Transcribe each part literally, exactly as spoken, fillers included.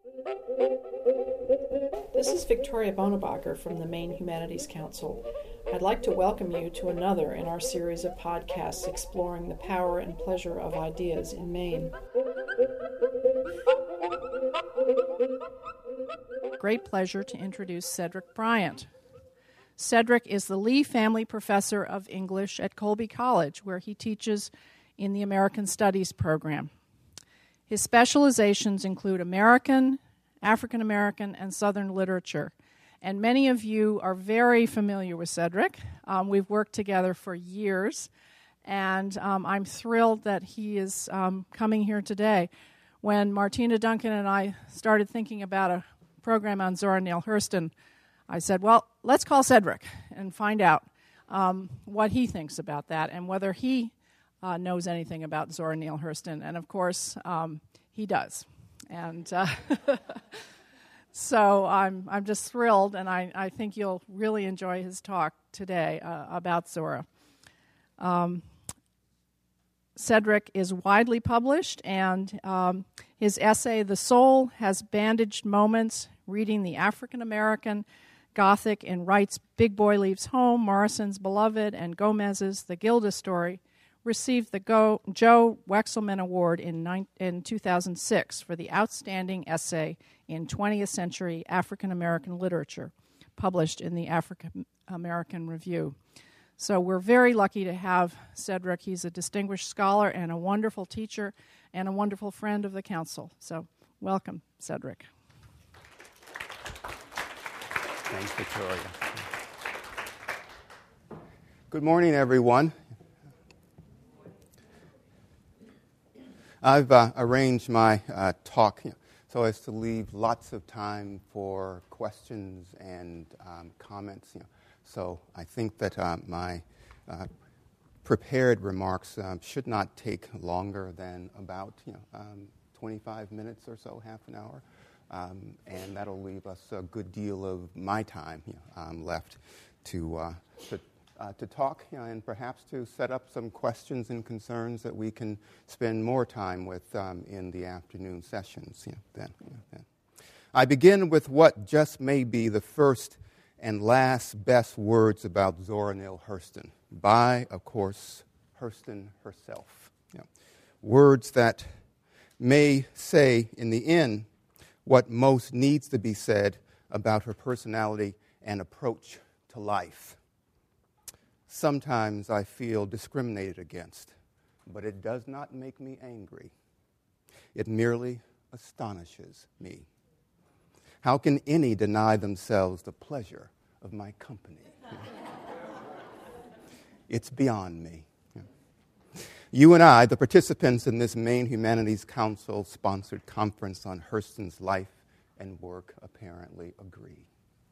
This is Victoria Bonebacher from the Maine Humanities Council. I'd like to welcome you to another in our series of podcasts exploring the power and pleasure of ideas in Maine. Great pleasure to introduce Cedric Bryant. Cedric is the Lee Family Professor of English at Colby College, where he teaches in the American Studies program. His specializations include American, African American, and Southern literature. And many of you are very familiar with Cedric. Um, we've worked together for years, and um, I'm thrilled that he is um, coming here today. When Martina Duncan and I started thinking about a program on Zora Neale Hurston, I said, well, let's call Cedric and find out um, what he thinks about that and whether he uh, knows anything about Zora Neale Hurston. And, of course, um, he does. And uh, so I'm I'm just thrilled, and I, I think you'll really enjoy his talk today uh, about Zora. Um, Cedric is widely published, and um, his essay, The Soul Has Bandaged Moments, Reading the African American Gothic in Wright's Big Boy Leaves Home, Morrison's Beloved, and Gomez's The Gilda Story, received the Go- Joe Wexelman Award in, nine- in two thousand six for the Outstanding Essay in twentieth Century African American Literature, published in the African American Review. So we're very lucky to have Cedric. He's a distinguished scholar and a wonderful teacher and a wonderful friend of the council. So welcome, Cedric. Thanks, Victoria. Good morning, everyone. I've uh, arranged my uh, talk you know, so as to leave lots of time for questions and um, comments. You know. So I think that uh, my uh, prepared remarks um, should not take longer than about you know, um, twenty-five minutes or so, half an hour. Um, and that'll leave us a good deal of my time you know, um, left to uh, to Uh, to talk you know, and perhaps to set up some questions and concerns that we can spend more time with um, in the afternoon sessions. You know, then, you know, then. I begin with what just may be the first and last best words about Zora Neale Hurston by, of course, Hurston herself. You know, words that may say, in the end, what most needs to be said about her personality and approach to life. Sometimes I feel discriminated against, but it does not make me angry. It merely astonishes me. How can any deny themselves the pleasure of my company? It's beyond me. You and I, the participants in this Maine Humanities Council-sponsored conference on Hurston's life and work, apparently agree.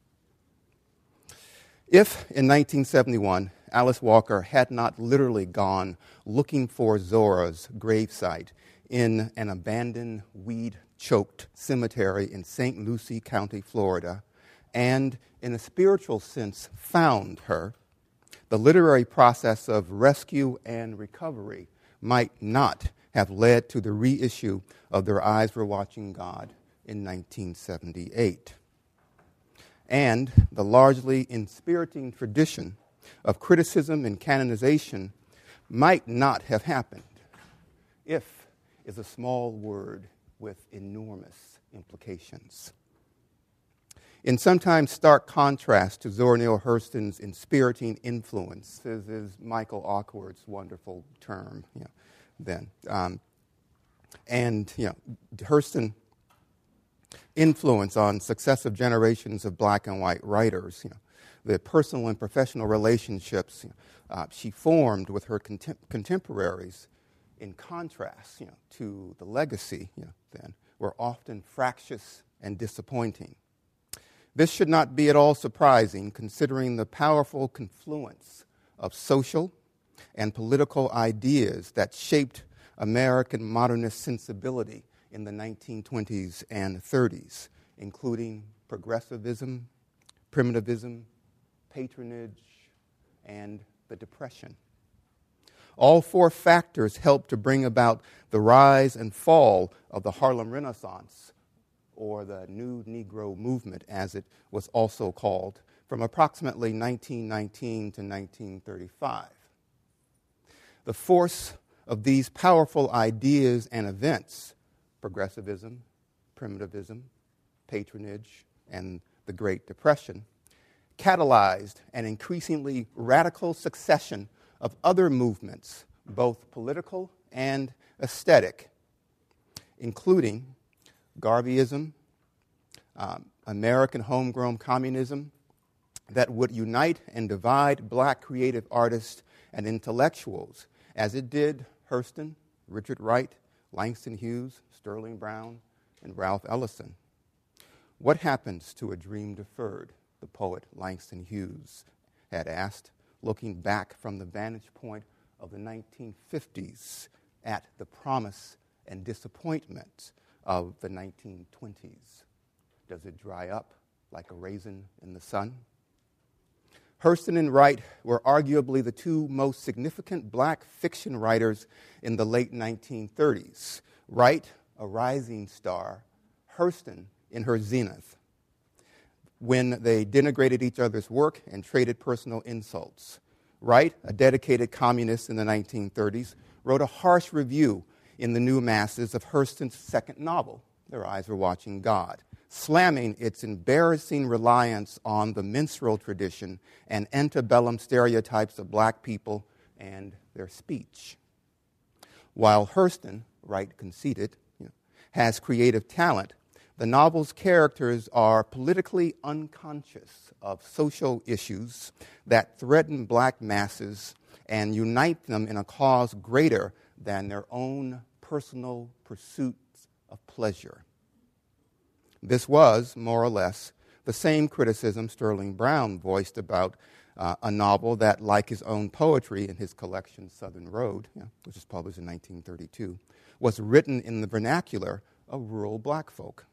If, in nineteen seventy-one, Alice Walker had not literally gone looking for Zora's gravesite in an abandoned, weed-choked cemetery in Saint Lucie County, Florida, and, in a spiritual sense, found her, the literary process of rescue and recovery might not have led to the reissue of Their Eyes Were Watching God in nineteen seventy-eight. And the largely inspiriting tradition of criticism and canonization might not have happened. If is a small word with enormous implications. In sometimes stark contrast to Zora Neale Hurston's inspiriting influence, this is Michael Awkward's wonderful term, you know, then. Um, and, you know, Hurston influence on successive generations of black and white writers, you know, the personal and professional relationships you know, uh, she formed with her contem- contemporaries, in contrast, you know, to the legacy, you know, then, were often fractious and disappointing. This should not be at all surprising, considering the powerful confluence of social and political ideas that shaped American modernist sensibility in the nineteen twenties and thirties, including progressivism, primitivism, patronage, and the Depression. All four factors helped to bring about the rise and fall of the Harlem Renaissance, or the New Negro Movement, as it was also called, from approximately nineteen nineteen to nineteen thirty-five. The force of these powerful ideas and events, progressivism, primitivism, patronage, and the Great Depression, catalyzed an increasingly radical succession of other movements, both political and aesthetic, including Garveyism, um, American homegrown communism, that would unite and divide black creative artists and intellectuals, as it did Hurston, Richard Wright, Langston Hughes, Sterling Brown, and Ralph Ellison. What happens to a dream deferred, the poet Langston Hughes had asked, looking back from the vantage point of the nineteen fifties at the promise and disappointment of the nineteen twenties. Does it dry up like a raisin in the sun? Hurston and Wright were arguably the two most significant black fiction writers in the late nineteen thirties. Wright, a rising star, Hurston in her zenith, when they denigrated each other's work and traded personal insults. Wright, a dedicated communist in the nineteen thirties, wrote a harsh review in the New Masses of Hurston's second novel, Their Eyes Were Watching God, slamming its embarrassing reliance on the minstrel tradition and antebellum stereotypes of black people and their speech. While Hurston, Wright conceded, you know, has creative talent, the novel's characters are politically unconscious of social issues that threaten black masses and unite them in a cause greater than their own personal pursuits of pleasure. This was, more or less, the same criticism Sterling Brown voiced about uh, a novel that, like his own poetry in his collection Southern Road, you know, which was published in nineteen thirty-two, was written in the vernacular of rural black folk.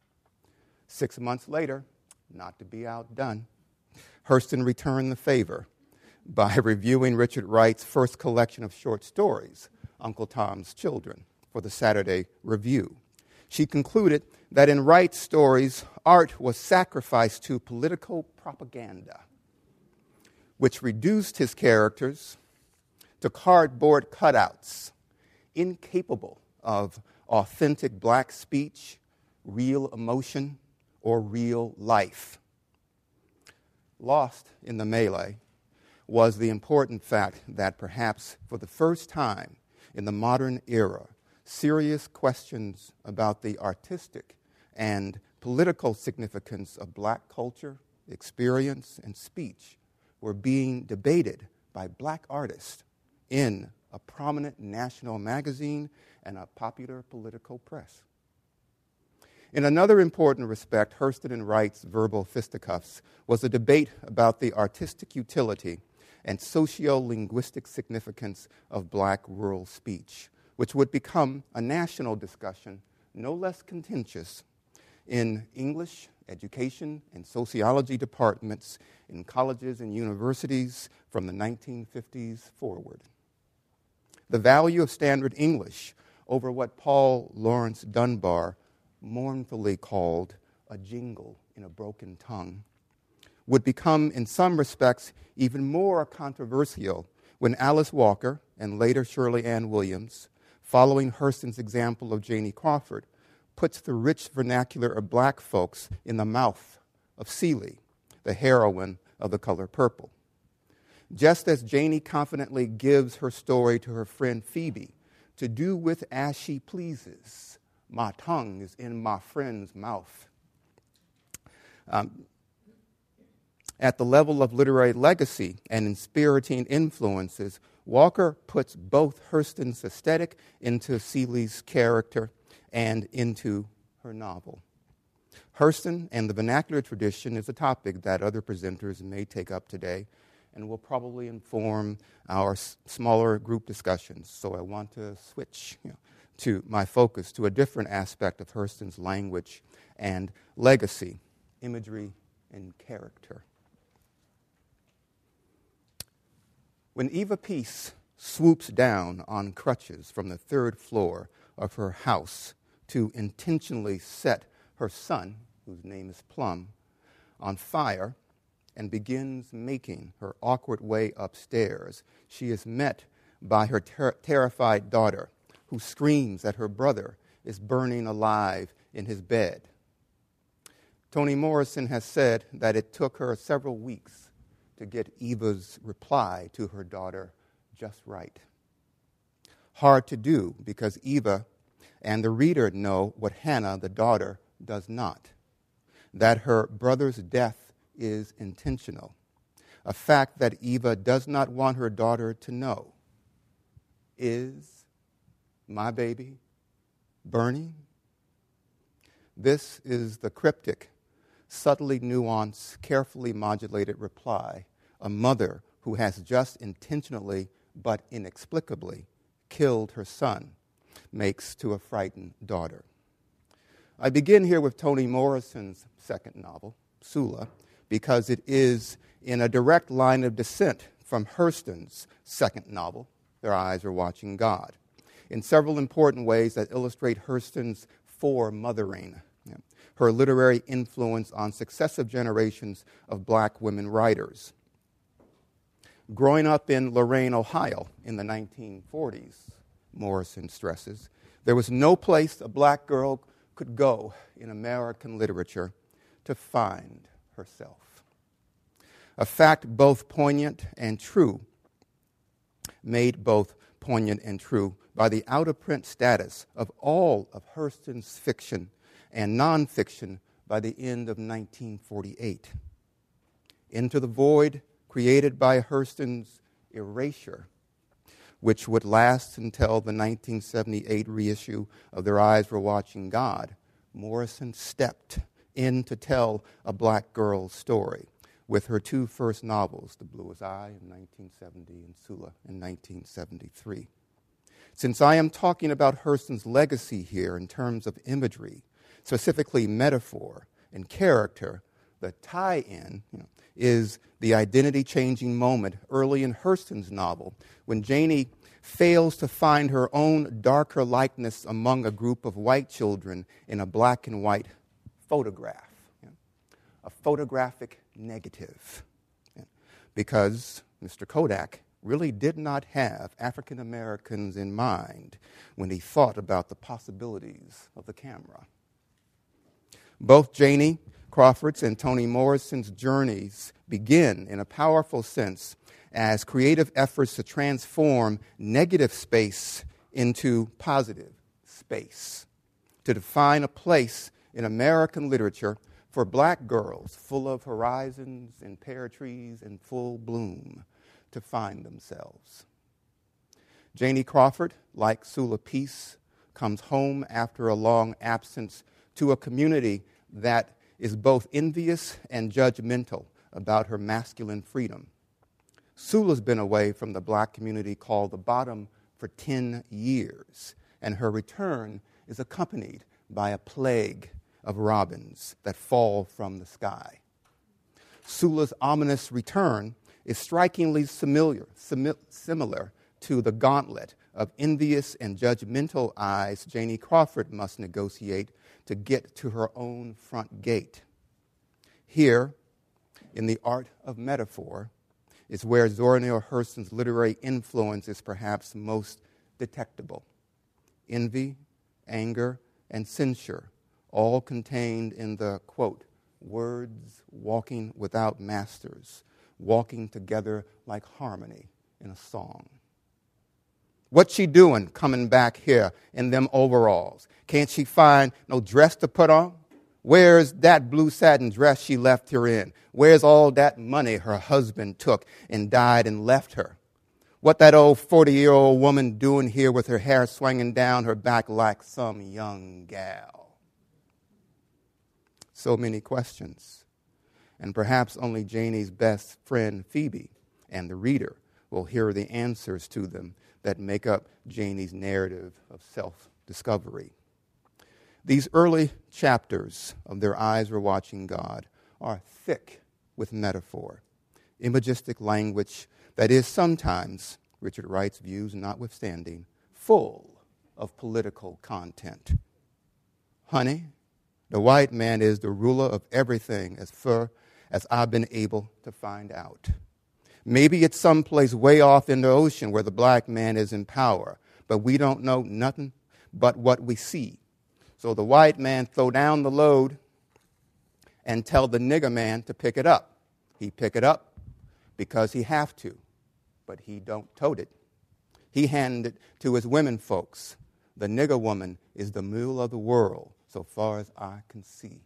Six months later, not to be outdone, Hurston returned the favor by reviewing Richard Wright's first collection of short stories, Uncle Tom's Children, for the Saturday Review. She concluded that in Wright's stories, art was sacrificed to political propaganda, which reduced his characters to cardboard cutouts, incapable of authentic black speech, real emotion, or real life. Lost in the melee was the important fact that perhaps for the first time in the modern era, serious questions about the artistic and political significance of black culture, experience, and speech were being debated by black artists in a prominent national magazine and a popular political press. In another important respect, Hurston and Wright's verbal fisticuffs was a debate about the artistic utility and socio-linguistic significance of black rural speech, which would become a national discussion no less contentious in English, education, and sociology departments in colleges and universities from the nineteen fifties forward. The value of standard English over what Paul Laurence Dunbar mournfully called a jingle in a broken tongue would become, in some respects, even more controversial when Alice Walker and later Shirley Ann Williams, following Hurston's example of Janie Crawford, puts the rich vernacular of black folks in the mouth of Celie, the heroine of The Color Purple. Just as Janie confidently gives her story to her friend Phoebe to do with as she pleases, my tongue is in my friend's mouth. Um, at the level of literary legacy and inspiriting influences, Walker puts both Hurston's aesthetic into Celie's character and into her novel. Hurston and the vernacular tradition is a topic that other presenters may take up today and will probably inform our s- smaller group discussions. So I want to switch you know, to my focus to a different aspect of Hurston's language and legacy, imagery and character. When Eva Peace swoops down on crutches from the third floor of her house to intentionally set her son, whose name is Plum, on fire and begins making her awkward way upstairs, she is met by her ter- terrified daughter, who screams that her brother is burning alive in his bed. Toni Morrison has said that it took her several weeks to get Eva's reply to her daughter just right. Hard to do because Eva and the reader know what Hannah, the daughter, does not, that her brother's death is intentional, a fact that Eva does not want her daughter to know. Is my baby burning? This is the cryptic, subtly nuanced, carefully modulated reply a mother who has just intentionally but inexplicably killed her son makes to a frightened daughter. I begin here with Toni Morrison's second novel, Sula, because it is in a direct line of descent from Hurston's second novel, Their Eyes Are Watching God, in several important ways that illustrate Hurston's foremothering, her literary influence on successive generations of black women writers. Growing up in Lorain, Ohio in the nineteen forties, Morrison stresses, there was no place a black girl could go in American literature to find herself. A fact both poignant and true, made both poignant and true by the out-of-print status of all of Hurston's fiction and nonfiction by the end of nineteen forty-eight. Into the void created by Hurston's erasure, which would last until the nineteen seventy-eight reissue of Their Eyes Were Watching God, Morrison stepped in to tell a black girl's story with her two first novels, The Bluest Eye in nineteen seventy and Sula in nineteen seventy-three. Since I am talking about Hurston's legacy here in terms of imagery, specifically metaphor and character, the tie-in you know, is the identity-changing moment early in Hurston's novel when Janie fails to find her own darker likeness among a group of white children in a black and white photograph, you know, a photographic negative, you know, because Mister Kodak really did not have African Americans in mind when he thought about the possibilities of the camera. Both Janie Crawford's and Toni Morrison's journeys begin in a powerful sense as creative efforts to transform negative space into positive space, to define a place in American literature for black girls full of horizons and pear trees in full bloom to find themselves. Janie Crawford, like Sula Peace, comes home after a long absence to a community that is both envious and judgmental about her masculine freedom. Sula's been away from the black community called the Bottom for ten years, and her return is accompanied by a plague of robins that fall from the sky. Sula's ominous return is strikingly familiar, simi- similar to the gauntlet of envious and judgmental eyes Janie Crawford must negotiate to get to her own front gate. Here, in the art of metaphor, is where Zora Neale Hurston's literary influence is perhaps most detectable. Envy, anger, and censure, all contained in the, quote, words walking without masters, walking together like harmony in a song. What's she doing coming back here in them overalls? Can't she find no dress to put on? Where's that blue satin dress she left her in? Where's all that money her husband took and died and left her? What that old forty-year-old woman doing here with her hair swinging down her back like some young gal? So many questions. And perhaps only Janie's best friend, Phoebe, and the reader will hear the answers to them that make up Janie's narrative of self-discovery. These early chapters of Their Eyes Were Watching God are thick with metaphor, imagistic language that is sometimes, Richard Wright's views notwithstanding, full of political content. Honey, The white man is the ruler of everything as far as I've been able to find out. Maybe it's someplace way off in the ocean where the black man is in power, but we don't know nothing but what we see. So the white man throw down the load and tell the nigger man to pick it up. He pick it up because he have to, but he don't tote it. He handed it to his women folks. The nigger woman is the mule of the world, so far as I can see.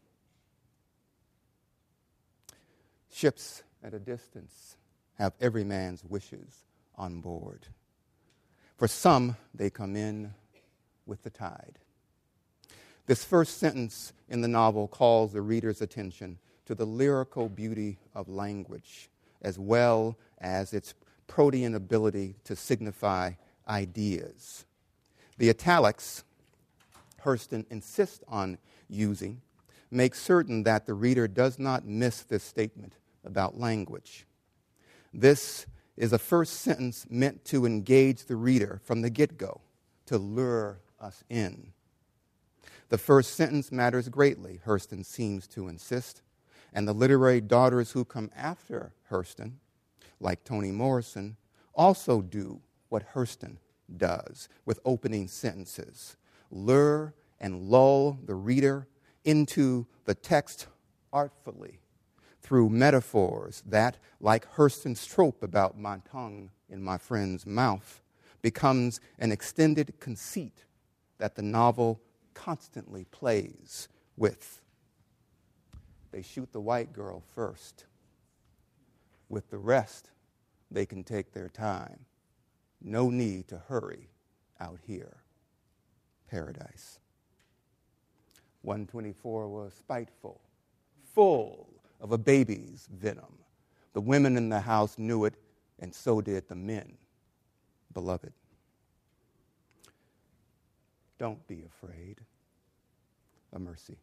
Ships at a distance have every man's wishes on board. For some, they come in with the tide. This first sentence in the novel calls the reader's attention to the lyrical beauty of language, as well as its protean ability to signify ideas. The italics Hurston insists on using make certain that the reader does not miss this statement about language. This is a first sentence meant to engage the reader from the get-go, to lure us in. The first sentence matters greatly, Hurston seems to insist, and the literary daughters who come after Hurston, like Toni Morrison, also do what Hurston does with opening sentences. Lure and lull the reader into the text artfully through metaphors that, like Hurston's trope about my tongue in my friend's mouth, becomes an extended conceit that the novel constantly plays with. They shoot the white girl first. With the rest, they can take their time. No need to hurry out here. Paradise. one twenty-four was spiteful, full of a baby's venom. The women in the house knew it, and so did the men. Beloved, don't be afraid. A mercy.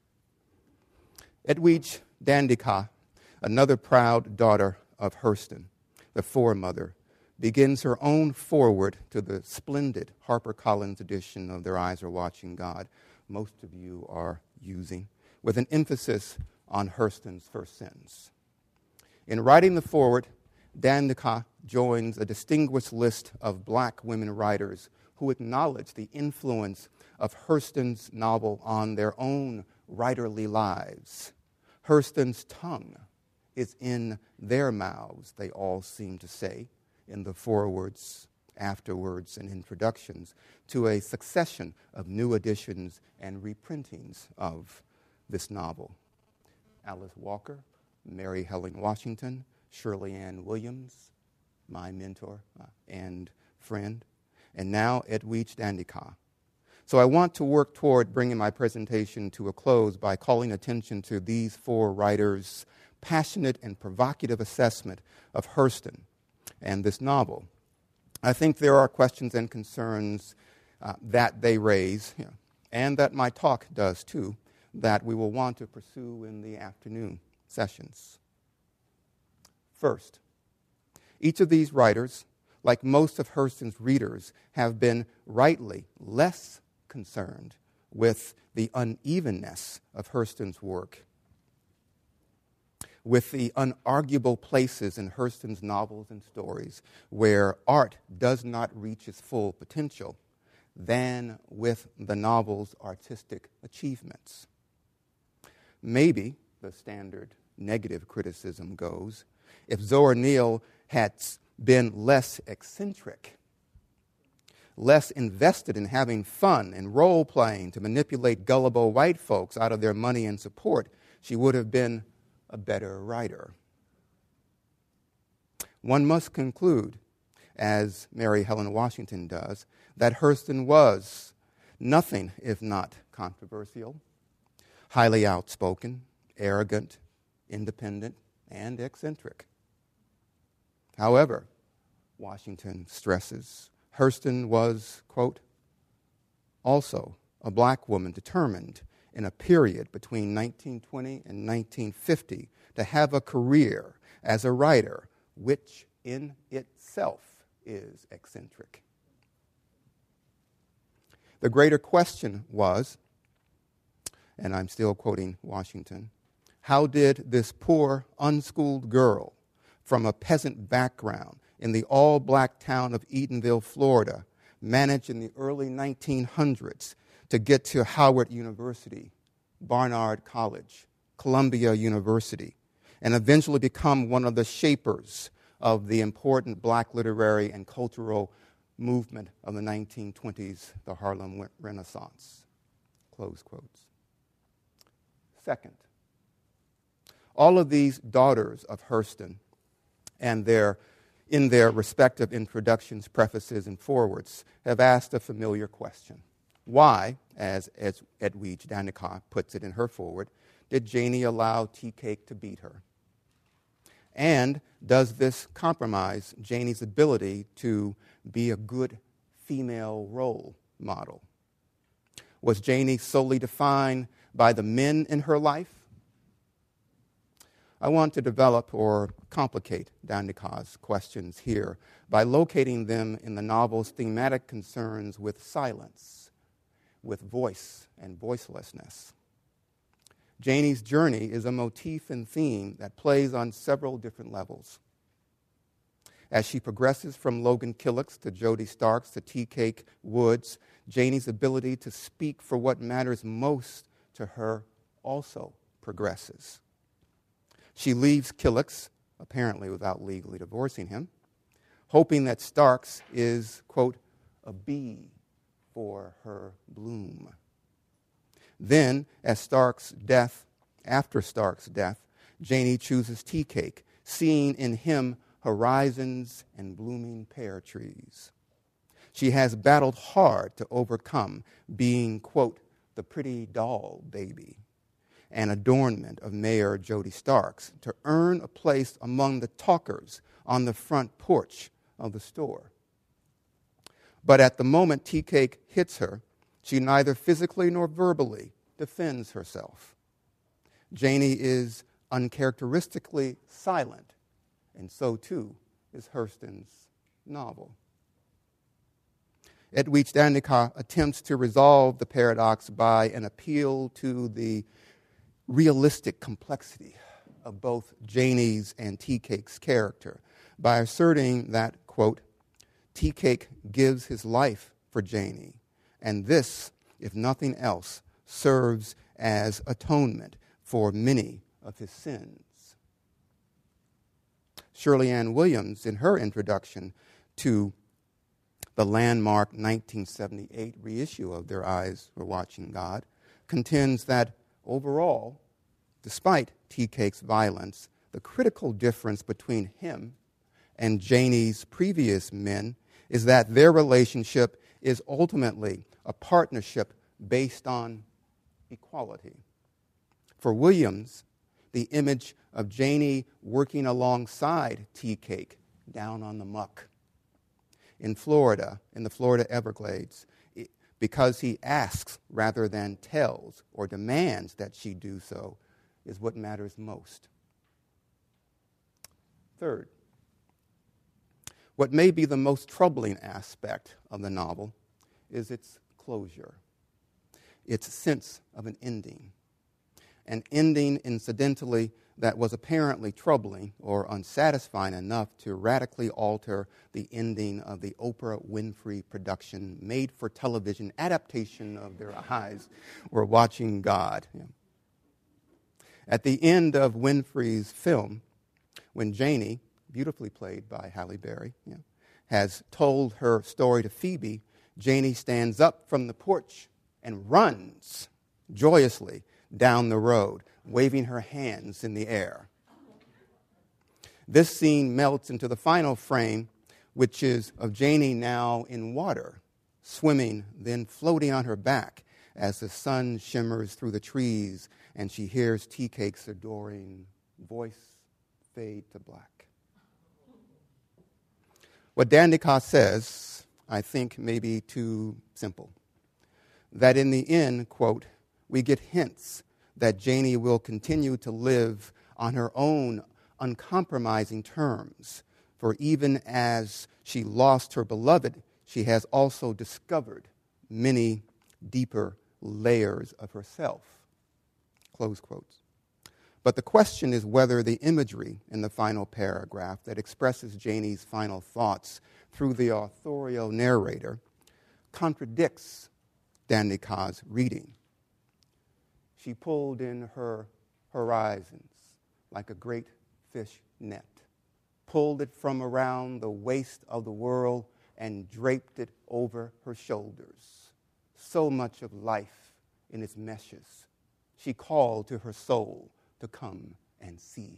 Edwidge Dandica, another proud daughter of Hurston, the foremother, begins her own foreword to the splendid HarperCollins edition of Their Eyes Are Watching God, most of you are using, with an emphasis on Hurston's first sentence. In writing the foreword, Dandica joins a distinguished list of black women writers who acknowledge the influence of Hurston's novel on their own writerly lives. Hurston's tongue is in their mouths, they all seem to say, in the forewords, afterwords, and introductions to a succession of new editions and reprintings of this novel. Alice Walker, Mary Helen Washington, Shirley Ann Williams, my mentor uh, and friend, and now Edwidge Dandica. So I want to work toward bringing my presentation to a close by calling attention to these four writers' passionate and provocative assessment of Hurston and this novel. I think there are questions and concerns uh, that they raise, you know, and that my talk does too, that we will want to pursue in the afternoon sessions. First, each of these writers, like most of Hurston's readers, have been rightly less concerned with the unevenness of Hurston's work, with the unarguable places in Hurston's novels and stories where art does not reach its full potential, than with the novel's artistic achievements. Maybe, the standard negative criticism goes, if Zora Neale had been less eccentric, less invested in having fun and role-playing to manipulate gullible white folks out of their money and support, she would have been a better writer. One must conclude, as Mary Helen Washington does, that Hurston was nothing if not controversial, highly outspoken, arrogant, independent, and eccentric. However, Washington stresses, Hurston was, quote, also a black woman determined in a period between nineteen twenty and nineteen fifty to have a career as a writer, which in itself is eccentric. The greater question was, and I'm still quoting Washington, how did this poor, unschooled girl from a peasant background in the all-black town of Eatonville, Florida, manage in the early nineteen hundreds to get to Howard University, Barnard College, Columbia University, and eventually become one of the shapers of the important black literary and cultural movement of the nineteen twenties, the Harlem Renaissance? Close quotes. Second, all of these daughters of Hurston and their, in their respective introductions, prefaces, and forewords have asked a familiar question. Why, as, as Edwidge Dannekow puts it in her foreword, did Janie allow Tea Cake to beat her? And does this compromise Janie's ability to be a good female role model? Was Janie solely defined by the men in her life? I want to develop or complicate Dannekow's questions here by locating them in the novel's thematic concerns with silence, with voice and voicelessness. Janie's journey is a motif and theme that plays on several different levels. As she progresses from Logan Killicks to Jody Starks to Tea Cake Woods, Janie's ability to speak for what matters most to her also progresses. She leaves Killicks, apparently without legally divorcing him, hoping that Starks is, quote, a bee for her bloom. Then, as Stark's death, after Stark's death, Janie chooses Tea Cake, seeing in him horizons and blooming pear trees. She has battled hard to overcome being, quote, the pretty doll baby and adornment of Mayor Jody Starks to earn a place among the talkers on the front porch of the store. But at the moment Tea Cake hits her, she neither physically nor verbally defends herself. Janie is uncharacteristically silent, and so too is Hurston's novel. Edwidge Dannekow attempts to resolve the paradox by an appeal to the realistic complexity of both Janie's and Tea Cake's character by asserting that, quote, Tea Cake gives his life for Janie, and this, if nothing else, serves as atonement for many of his sins. Shirley Ann Williams, in her introduction to the landmark nineteen seventy-eight reissue of Their Eyes Were Watching God, contends that overall, despite Tea Cake's violence, the critical difference between him and Janie's previous men is that their relationship is ultimately a partnership based on equality. For Williams, the image of Janie working alongside Tea Cake down on the muck in Florida, in the Florida Everglades, because he asks rather than tells or demands that she do so, is what matters most. Third, what may be the most troubling aspect of the novel is its closure, its sense of an ending. An ending, incidentally, that was apparently troubling or unsatisfying enough to radically alter the ending of the Oprah Winfrey production made-for-television adaptation of Their Eyes Were Watching God. Yeah. At the end of Winfrey's film, when Janie, beautifully played by Halle Berry, yeah, has told her story to Phoebe, Janie stands up from the porch and runs joyously down the road, waving her hands in the air. This scene melts into the final frame, which is of Janie now in water, swimming, then floating on her back as the sun shimmers through the trees and she hears Tea Cake's adoring voice fade to black. What Dannekow says, I think, may be too simple. That in the end, quote, we get hints that Janie will continue to live on her own uncompromising terms, for even as she lost her beloved, she has also discovered many deeper layers of herself close quotes. But the question is whether the imagery in the final paragraph that expresses Janie's final thoughts through the authorial narrator contradicts Dandekau's reading. She pulled in her horizons like a great fish net, pulled it from around the waist of the world and draped it over her shoulders. So much of life in its meshes. She called to her soul to come and see.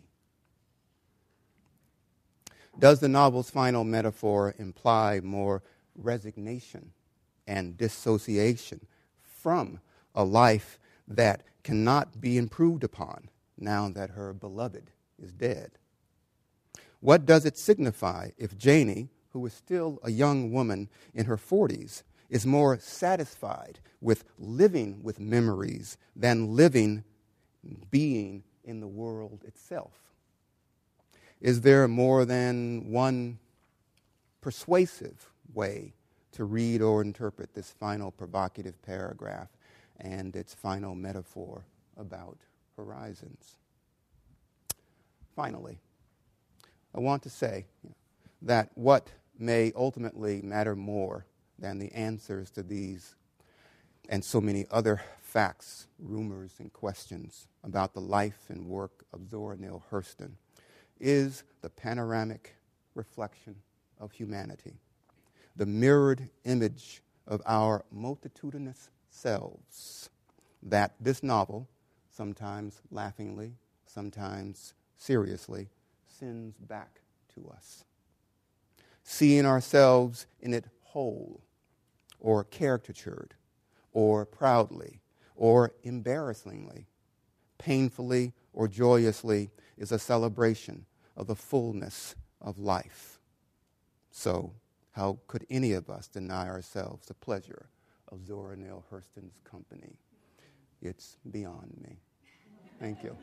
Does the novel's final metaphor imply more resignation and dissociation from a life that cannot be improved upon now that her beloved is dead? What does it signify if Janie, who is still a young woman in her forties, is more satisfied with living with memories than living, being in the world itself? Is there more than one persuasive way to read or interpret this final provocative paragraph and its final metaphor about horizons? Finally, I want to say that what may ultimately matter more than the answers to these and so many other facts, rumors, and questions about the life and work of Zora Neale Hurston is the panoramic reflection of humanity, the mirrored image of our multitudinous selves that this novel, sometimes laughingly, sometimes seriously, sends back to us. Seeing ourselves in it whole, or caricatured, or proudly, or embarrassingly, painfully or joyously, is a celebration of the fullness of life. So, how could any of us deny ourselves the pleasure of Zora Neale Hurston's company? It's beyond me. Thank you.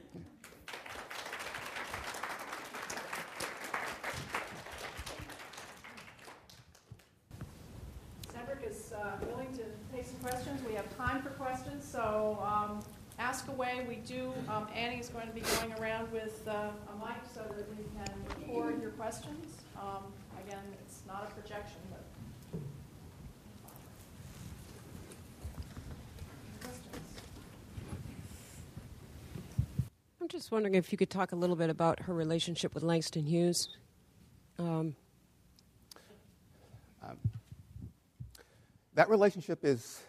Cedric is uh, willing to take some questions. We have time for questions, so um, ask away. We do, um, Annie is going to be going around with uh, a mic so that we can record your questions. Um, again, it's not a projection, but questions. I'm just wondering if you could talk a little bit about her relationship with Langston Hughes. Um, um, that relationship is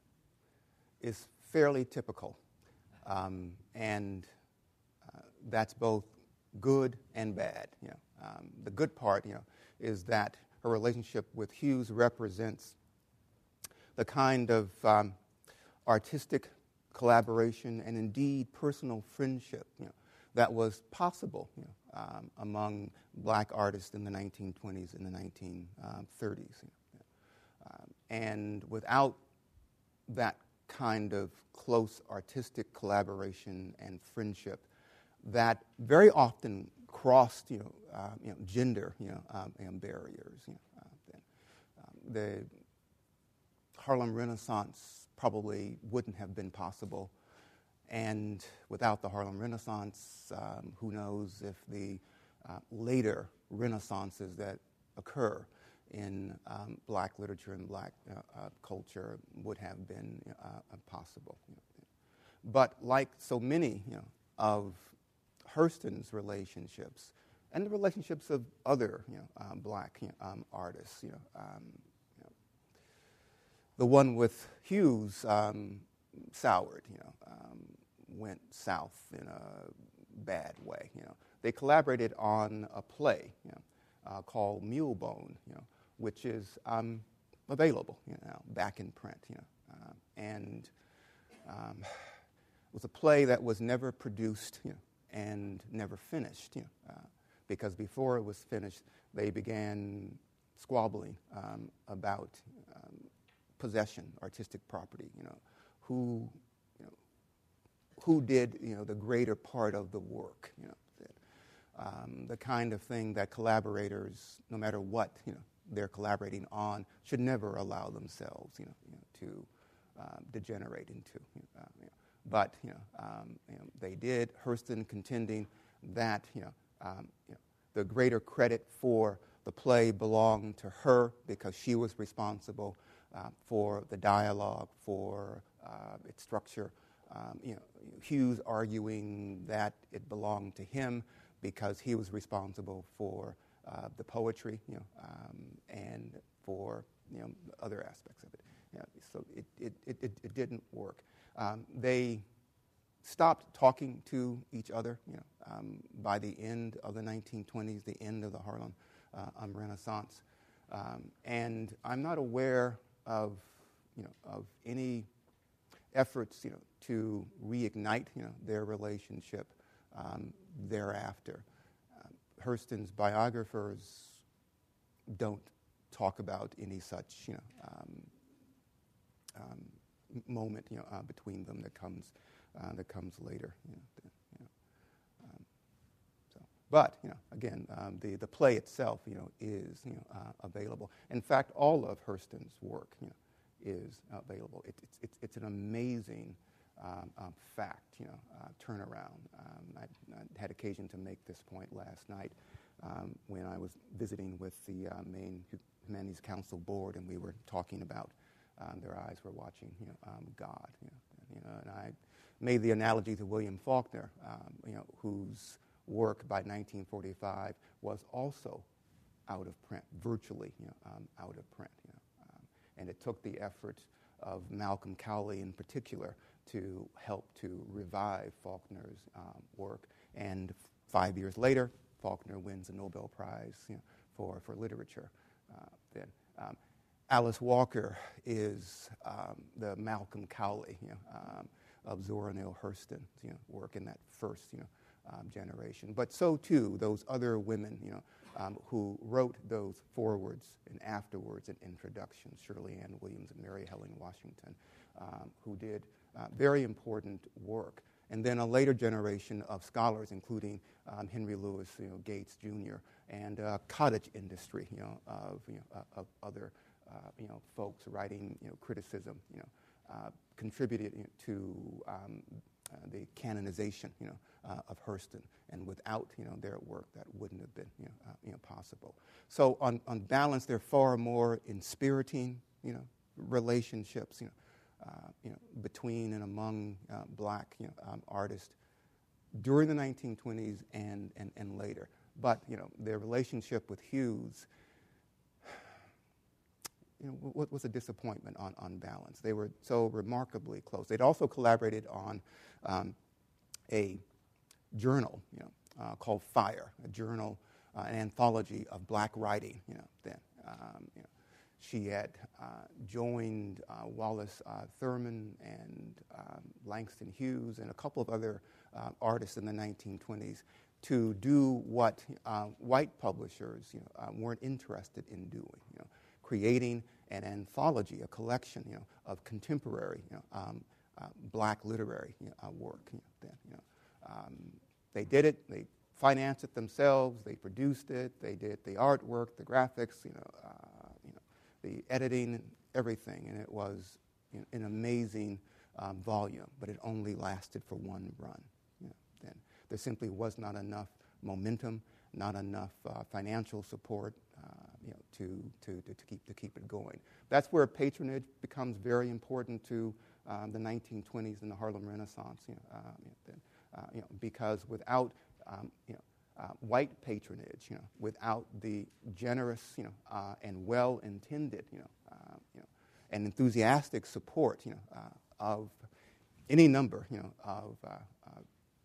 is fairly typical, um, and uh, that's both good and bad. You know, um, the good part, you know, is that her relationship with Hughes represents the kind of um, artistic collaboration and indeed personal friendship, you know, that was possible, you know, um, among black artists in the nineteen twenties and the nineteen thirties. You know. um, and without that kind of close artistic collaboration and friendship, that very often crossed, you know, uh, you know gender, you know, um, and barriers. You know, uh, um, the Harlem Renaissance probably wouldn't have been possible, and without the Harlem Renaissance, um, who knows if the uh, later Renaissances that occur in um, black literature and black uh, uh, culture would have been uh, possible. You know. But like so many, you know, of Hurston's relationships, and the relationships of other, you know, um, black you know, um, artists, you know, um, you know, the one with Hughes um, soured, you know, um, went south in a bad way. You know, they collaborated on a play, you know, uh, called Mulebone, you know, which is um, available, you know, back in print, you know, uh, and um, it was a play that was never produced, you know, and never finished, you know, uh, because before it was finished, they began squabbling um, about um, possession, artistic property, you know, who, you know, who did, you know, the greater part of the work, you know, that, um, the kind of thing that collaborators, no matter what, you know, they're collaborating on, should never allow themselves, you know, you know to uh, degenerate into. You know, uh, you know. but you know, um, you know, they did. Hurston contending that you know, um, you know, the greater credit for the play belonged to her because she was responsible uh, for the dialogue, for uh, its structure. Um, you know, Hughes arguing that it belonged to him because he was responsible for uh, the poetry, you know, um, and for you know other aspects of it. You know, so it it, it, it it didn't work. Um, they stopped talking to each other. You know, um, by the end of the nineteen twenties, the end of the Harlem uh, um, Renaissance, um, and I'm not aware of you know of any efforts you know to reignite you know their relationship um, thereafter. Uh, Hurston's biographers don't talk about any such you know um, um, moment you know uh, between them that comes uh, that comes later. You know, the, you know, um, so, but you know, again, um, the the play itself you know is you know uh, available. In fact, all of Hurston's work you know is available. It, it's it's it's an amazing um, um, fact you know uh, turnaround. Um, I, I had occasion to make this point last night um, when I was visiting with the uh, Maine Humanities Council board, and we were talking about. Um, their eyes were watching, you know, um, God. You know, and, you know, and I made the analogy to William Faulkner, um, you know, whose work by nineteen forty-five was also out of print, virtually, you know, um, out of print. You know, um, and it took the effort of Malcolm Cowley in particular to help to revive Faulkner's um, work. And f- five years later, Faulkner wins the Nobel Prize, you know, for for literature. Uh, then. Um, Alice Walker is um, the Malcolm Cowley you know, um, of Zora Neale Hurston's you know, work in that first you know, um, generation. But so too those other women you know, um, who wrote those forewords and afterwards and introductions, Shirley Ann Williams and Mary Helen Washington, um, who did uh, very important work. And then a later generation of scholars, including um, Henry Louis you know, Gates Junior and uh, cottage industry you know, of, you know, uh, of other Uh, you know, folks writing, you know, criticism, you know, uh, contributed you know, to um, uh, the canonization, you know, uh, of Hurston. And without, you know, their work, that wouldn't have been, you know, uh, you know possible. So on, on balance, they're far more inspiriting, you know, relationships, you know, uh, you know, between and among uh, black, you know, um, artists during the nineteen twenties and, and and later. But you know, their relationship with Hughes. You know, what was a disappointment on, on balance. They were so remarkably close. They'd also collaborated on um, a journal, you know, uh, called Fire, a journal, uh, an anthology of black writing. You know, then um, you know, she had uh, joined uh, Wallace uh, Thurman and um, Langston Hughes and a couple of other uh, artists in the nineteen twenties to do what uh, white publishers, you know, uh, weren't interested in doing. You know. Creating an anthology, a collection, you know, of contemporary, you know, um, uh, black literary you know, uh, work. You know, then, you know, um, they did it. They financed it themselves. They produced it. They did the artwork, the graphics, you know, uh, you know, the editing, everything, and it was you know, an amazing um, volume. But it only lasted for one run. You know, then there simply was not enough momentum, not enough uh, financial support, uh, you know, to, to, to, to keep to keep it going. That's where patronage becomes very important to um, the nineteen twenties and the Harlem Renaissance. You know, uh, you know, then, uh, you know because without um, you know uh, white patronage, you know, without the generous, you know, uh, and well-intended, you know, uh, you know, and enthusiastic support, you know, uh, of any number, you know, of uh, uh,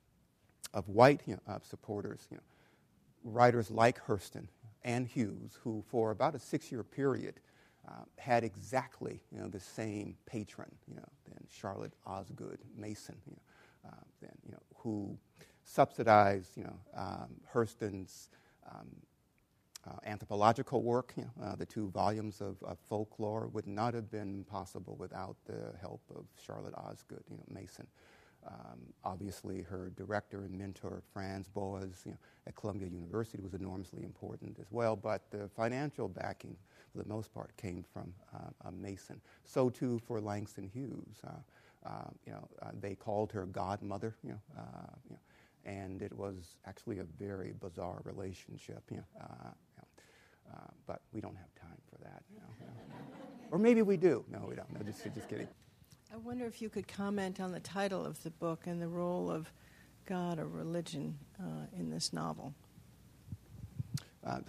of white you know, uh, supporters, you know. Writers like Hurston and Hughes, who for about a six-year period uh, had exactly you know the same patron, you know, than Charlotte Osgood Mason, you know, uh, then you know who subsidized you know um, Hurston's um, uh, anthropological work. You know, uh, the two volumes of, of folklore would not have been possible without the help of Charlotte Osgood, you know, Mason. Um, obviously, her director and mentor, Franz Boas, you know, at Columbia University, was enormously important as well. But the financial backing, for the most part, came from uh, uh, Mason. So too for Langston Hughes. Uh, uh, you know, uh, they called her godmother, you know, uh, you know, and it was actually a very bizarre relationship, you know. Uh, you know uh, but we don't have time for that, you know, you know. Or maybe we do. No, we don't. No, just just kidding. I wonder if you could comment on the title of the book and the role of God or religion uh, in this novel. Uh,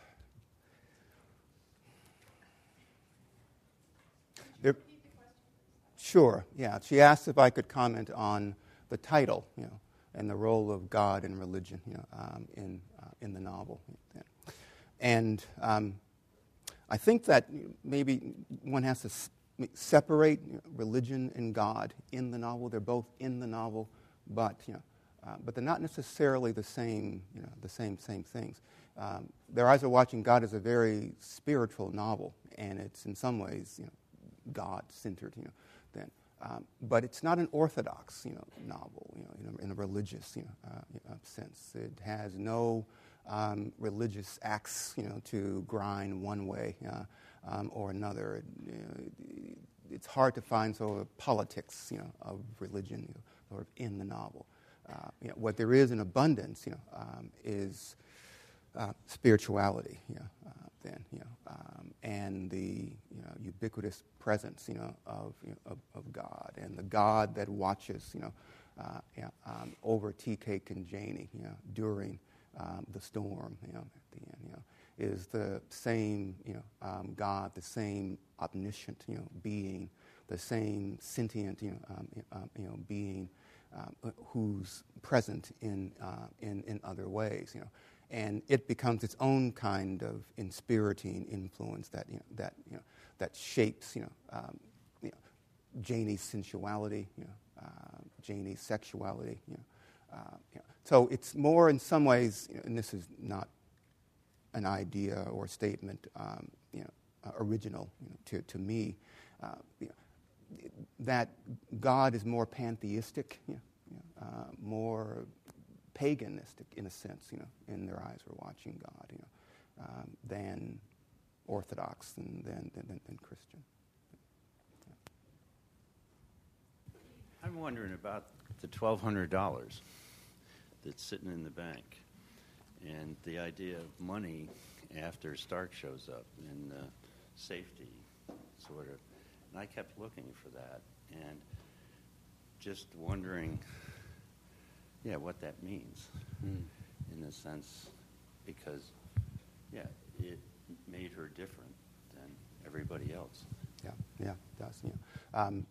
there, sure, yeah. She asked if I could comment on the title, you know, and the role of God and religion, you know, um, in uh, in the novel. And um, I think that maybe one has to s- separate religion and God in the novel. They're both in the novel, but you know, uh, but they're not necessarily the same. You know, the same same things. Um, Their Eyes Are Watching God is a very spiritual novel, and it's in some ways, you know, God-centered. You know, then, um, but it's not an orthodox, you know, novel. You know, in a, in a religious, you know, uh, sense. It has no um, religious acts, you know, to grind one way uh, um, or another. It, you know, it's hard to find sort of politics, you know, of religion, you know, sort of in the novel. Uh, you know, what there is in abundance, you know, um, is uh, spirituality, you know, uh, then, you know, um, and the, you know, ubiquitous presence, you know, of, you know, of, of God, and the God that watches, you know, uh, you know um, over T K and Janie, you know, during um, the storm, you know, at the end, you know, is the same, you know, um, God, the same omniscient, you know, being, the same sentient, you know, um, um, you know, being, um, who's present in, uh, in in other ways, you know, and it becomes its own kind of inspiriting influence that you know that you know that shapes, you know, um, you know Janie's sensuality, you know, uh, Janie's sexuality, you know, uh, you know. So it's more in some ways, you know, and this is not an idea or statement, um, you know, uh, original, you know, to to me, uh, you know, that God is more pantheistic, you know, you know, uh, more paganistic in a sense, you know, in Their Eyes Were Watching God, you know, um, than Orthodox and than than, than Christian. Yeah. I'm wondering about the twelve hundred dollars that's sitting in the bank, and the idea of money after Stark shows up and uh, safety, sort of. And I kept looking for that, and just wondering, yeah, what that means mm. in a sense, because, yeah, it made her different than everybody else. Yeah, yeah, it does. Yeah. Um,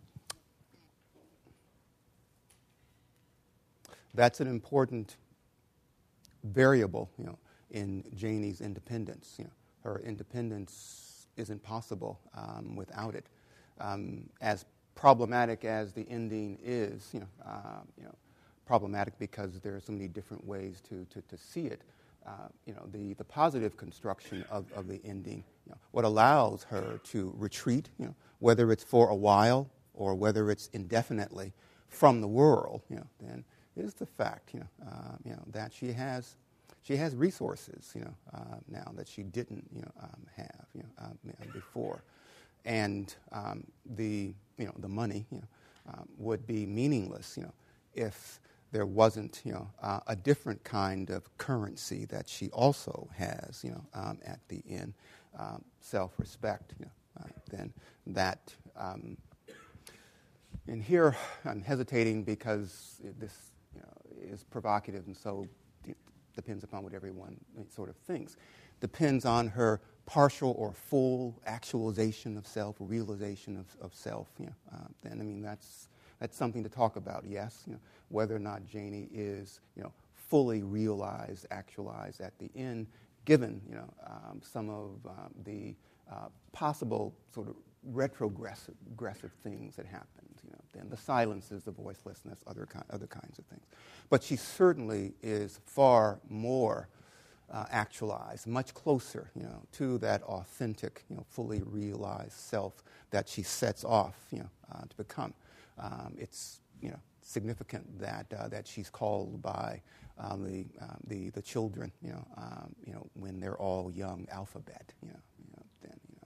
that's an important variable, you know, in Janie's independence. You know, her independence isn't possible um, without it. Um, as problematic as the ending is, you know, uh, you know, problematic because there are so many different ways to to, to see it. Uh, you know, the, the positive construction of, of the ending, you know, what allows her to retreat, you know, whether it's for a while or whether it's indefinitely from the world, you know, then is the fact, you know, uh, you know, that she has she has resources, you know, uh, now that she didn't, you know, um, have, you know, um, before. And um, the you know the money you know, um, would be meaningless you know if there wasn't you know uh, a different kind of currency that she also has you know um, at the end, um, self-respect. You know, uh, then that um, and here I'm hesitating because this you know, is provocative and so it depends upon what everyone sort of thinks. Depends on her partial or full actualization of self, realization of, of self. You know, uh, then I mean that's that's something to talk about. Yes, you know, whether or not Janie is you know fully realized, actualized at the end, given you know um, some of um, the uh, possible sort of retrogressive aggressive things that happened. You know, then the silences, the voicelessness, other ki- other kinds of things. But she certainly is far more Uh, actualized, much closer, you know, to that authentic, you know, fully realized self that she sets off, you know, uh, to become. Um, it's, you know, significant that uh, that she's called by um, the, um, the the children, you know, um, you know, when they're all young, alphabet, you know, you know then you know,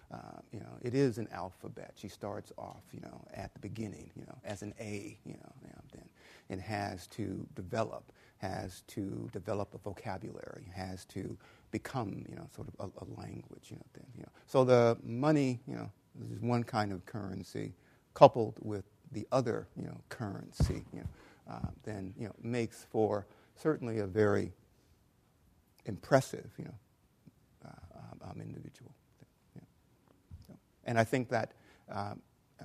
uh, you know, it is an alphabet. She starts off, you know, at the beginning, you know, as an A, you know, you know then, and has to develop, has to develop a vocabulary, has to become, you know, sort of a, a language, you know, then, you know. So the money, you know, is one kind of currency, coupled with the other, you know, currency, you know, uh, then, you know, makes for certainly a very impressive, you know, uh, um, um, individual. Yeah. So, and I think that um, uh,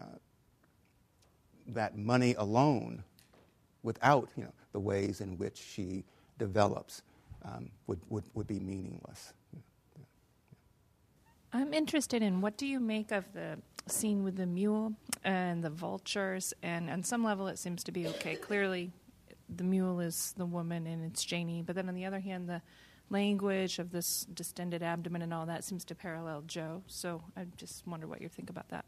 that money alone, without, you know, the ways in which she develops, um, would, would would be meaningless. Yeah. Yeah. I'm interested in, what do you make of the scene with the mule and the vultures? And on some level, it seems to be okay. Clearly, the mule is the woman and it's Janie. But then on the other hand, the language of this distended abdomen and all that seems to parallel Joe. So I just wonder what you think about that.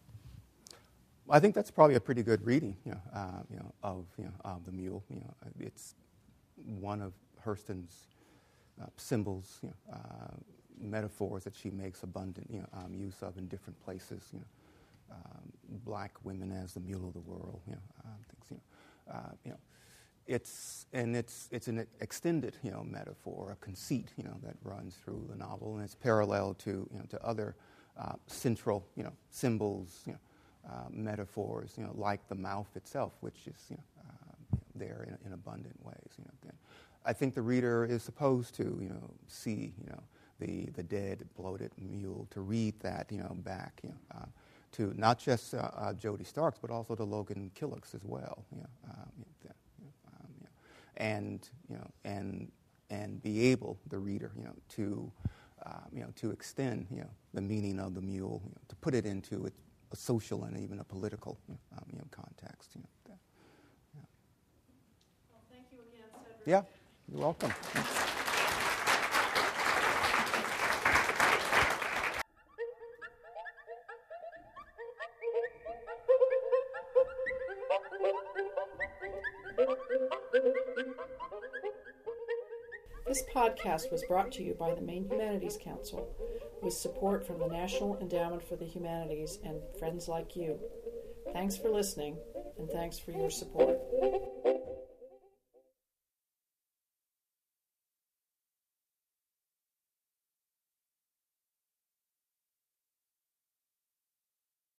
I think that's probably a pretty good reading, you know, uh, you know, of you know of the mule. You know, it's one of Hurston's uh, symbols, you know, uh, metaphors that she makes abundant, you know, um, use of in different places. You know, um, black women as the mule of the world. You know, um, things. You know, uh, you know, it's and it's it's an extended, you know, metaphor, a conceit, you know, that runs through the novel, and it's parallel to you know to other uh, central, you know, symbols, you know. Uh, metaphors, you know, like the mouth itself, which is, you know, uh, there in, in abundant ways. You know, then I think the reader is supposed to, you know, see, you know, the the dead, bloated mule, to read that, you know, back, you know, uh, to not just uh, uh, Jody Starks, but also to Logan Killicks as well. You know, um, you know, you know, um, you know, and you know, and and be able, the reader, you know, to uh, you know, to extend, you know, the meaning of the mule, you know, to put it into its a social and even a political, um, you know, context. You know, that, yeah. Well, thank you again, Cedric. Yeah, you're welcome. This podcast was brought to you by the Maine Humanities Council, with support from the National Endowment for the Humanities and friends like you. Thanks for listening, and thanks for your support.